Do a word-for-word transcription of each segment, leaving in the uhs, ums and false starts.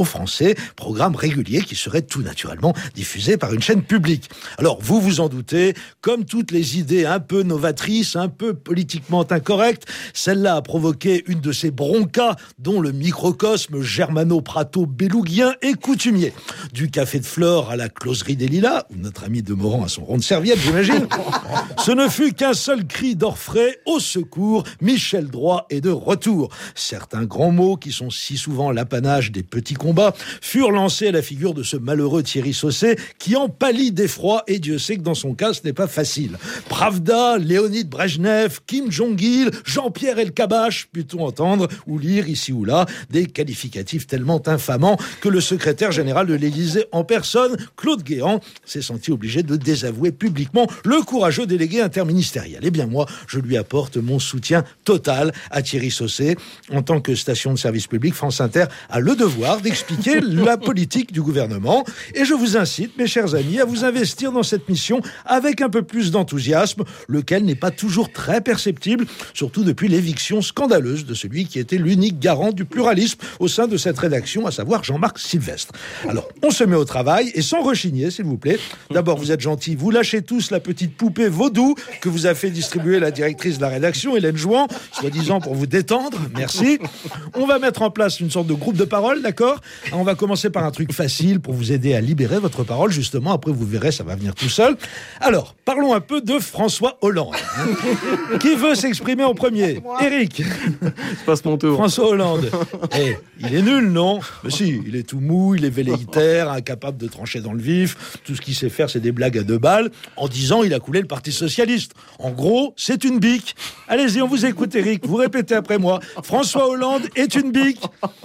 aux Français, programme régulier qui serait tout naturellement diffusé par une chaîne publique. Alors, vous vous en doutez, comme toutes les idées un peu novatrices, un peu politiquement incorrectes, celle-là a provoqué une de ces broncas dont le microcosme germano-prato-bélougien est coutumier. Du café de Flore à la closerie des Lilas, où notre ami Demorand a son rond de serviette, j'imagine. Ce ne fut qu'un seul cri d'orfraie au secours, Michel Droit est de retour. Certains grands mots, qui sont si souvent l'apanage des petits combats, furent lancés à la figure de ce malheureux Thierry Sausset, qui en pâlit d'effroi, et Dieu sait que dans son cas, ce n'est pas facile. Pravda, Léonid Brejnev, Kim Jong-il, Jean-Pierre Elkabbach, put-on entendre ou lire ici ou là des qualificatifs tellement infamants que le secrétaire général de l'Élysée en personne, Claude Guéant, s'est senti obligé de désavouer publiquement le courageux délégué interministériel. Eh bien moi, je lui apporte mon soutien total à Thierry Sausset. En tant que station de service public, France Inter a le devoir d'expliquer la politique du gouvernement. Et je vous incite, mes chers amis, à vous investir dans cette mission avec un peu plus d'enthousiasme, lequel n'est pas toujours très perceptible, surtout depuis l'éviction scandaleuse de celui qui était l'unique garant du pluralisme au sein de cette rédaction, à savoir Jean-Marc Sylvestre. Alors, on se met au travail, et sans rechigner, s'il vous plaît. D'abord, vous êtes gentils, vous lâchez tous la petite poupée vaudou que vous a fait distribuer la directrice de la rédaction, Hélène Jouan, soi-disant pour vous détendre. Merci. On va mettre en place une sorte de groupe de parole, d'accord ? On va commencer par un truc facile pour vous aider à libérer votre parole, justement. Après, vous verrez, ça va venir tout seul. Alors, parlons un peu de François Hollande. Hein. Qui veut s'exprimer en premier ? Eric. Je passe mon tour. François Hollande. Eh, il est nul, non ? Mais si, il est tout mou, il est velléitaire, incapable de trancher dans le vif. Tout ce qu'il sait faire, c'est des blagues à deux balles. En dix ans, il a coulé le Parti Socialiste. En gros, c'est une bique. Allez-y, on vous écoute, Eric. Vous répétez après moi. François Hollande est une bique.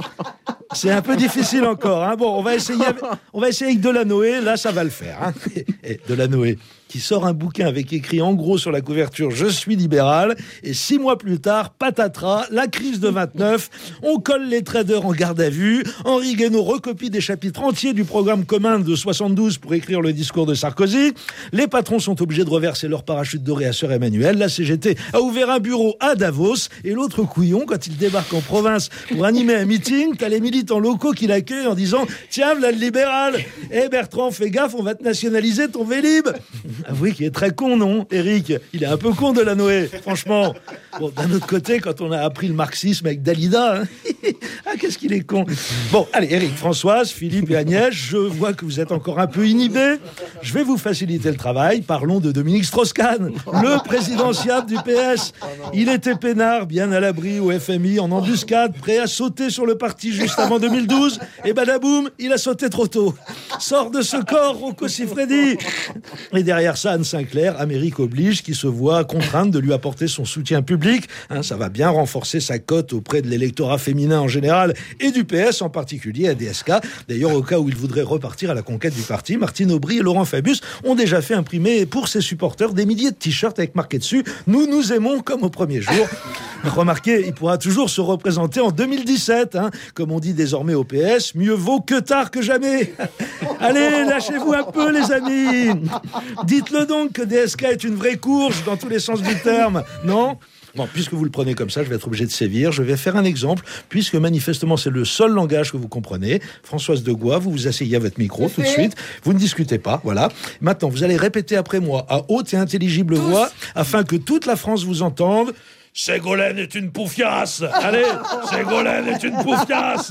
C'est un peu difficile encore. Hein. Bon, on va essayer avec, on va essayer avec Delanoë. Là, ça va le faire. Hein. Et Delanoë, qui sort un bouquin avec écrit en gros sur la couverture « Je suis libéral ». Et six mois plus tard, patatras, la crise de vingt-neuf. On colle les traders en garde à vue. Henri Guénaud recopie des chapitres entiers du programme commun de soixante-douze pour écrire le discours de Sarkozy. Les patrons sont obligés de reverser leur parachute doré à Sœur Emmanuel. La C G T a ouvert un bureau à Davos. Et l'autre couillon, quand il débarque en province pour animer un meeting, t'as les militants locaux qui l'accueillent en disant « Tiens, voilà le libéral. Eh Bertrand, fais gaffe, on va te nationaliser ton Vélib. » Avouez qu'il est très con, non, Eric ? Il est un peu con, Delanoë, franchement. Bon, d'un autre côté, quand on a appris le marxisme avec Dalida, hein, ah, qu'est-ce qu'il est con. Bon, allez, Eric, Françoise, Philippe et Agnès, je vois que vous êtes encore un peu inhibés. Je vais vous faciliter le travail. Parlons de Dominique Strauss-Kahn, le présidentiable du P S. Il était peinard, bien à l'abri au F M I, en embuscade, prêt à sauter sur le parti juste avant deux mille douze. Et badaboum, il a sauté trop tôt. Sort de ce corps, Rocco Siffredi. Et derrière ça, Anne Sinclair, Amérique oblige, qui se voit contrainte de lui apporter son soutien public. Hein, ça va bien renforcer sa cote auprès de l'électorat féminin en général et du P S en particulier, à D S K. D'ailleurs, au cas où il voudrait repartir à la conquête du parti, Martine Aubry et Laurent Fabius ont déjà fait imprimer pour ses supporters des milliers de t-shirts avec marqué dessus « Nous nous aimons comme au premier jour ». Remarquez, il pourra toujours se représenter en deux mille dix-sept. Hein, comme on dit désormais au P S, mieux vaut que tard que jamais. Allez, lâchez-vous un peu, les amis. Dites-le donc que D S K est une vraie courge dans tous les sens du terme, non ? Bon, puisque vous le prenez comme ça, je vais être obligé de sévir. Je vais faire un exemple, puisque manifestement, c'est le seul langage que vous comprenez. Françoise de Gois, vous vous asseyez à votre micro tout de suite. Vous ne discutez pas, voilà. Maintenant, vous allez répéter après moi, à haute et intelligible voix, afin que toute la France vous entende. Ségolène est une poufiasse. Allez, Ségolène est une poufiasse.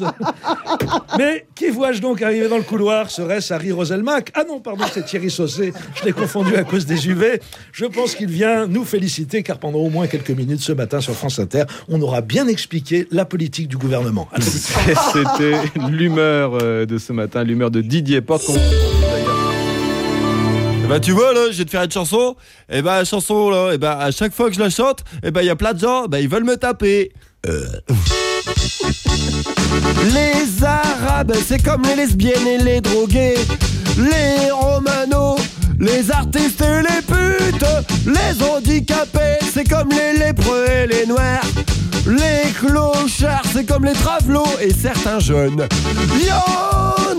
Mais qui vois-je donc arriver dans le couloir ? Serait-ce Harry Roselmack ? Ah non, pardon, c'est Thierry Sausset. Je l'ai confondu à cause des U V. Je pense qu'il vient nous féliciter, car pendant au moins quelques minutes ce matin sur France Inter, on aura bien expliqué la politique du gouvernement. Alors... C'était l'humeur de ce matin, l'humeur de Didier Porte. Eh ben tu vois là, je vais te faire une chanson. Eh ben la chanson là, eh ben à chaque fois que je la chante, eh ben il y a plein de gens, ben ils veulent me taper. Euh... Les Arabes, c'est comme les lesbiennes et les drogués. Les Romanos, les artistes et les putes. Les handicapés, c'est comme les lépreux et les noirs. Les clochards, c'est comme les travelots et certains jeunes. Y'en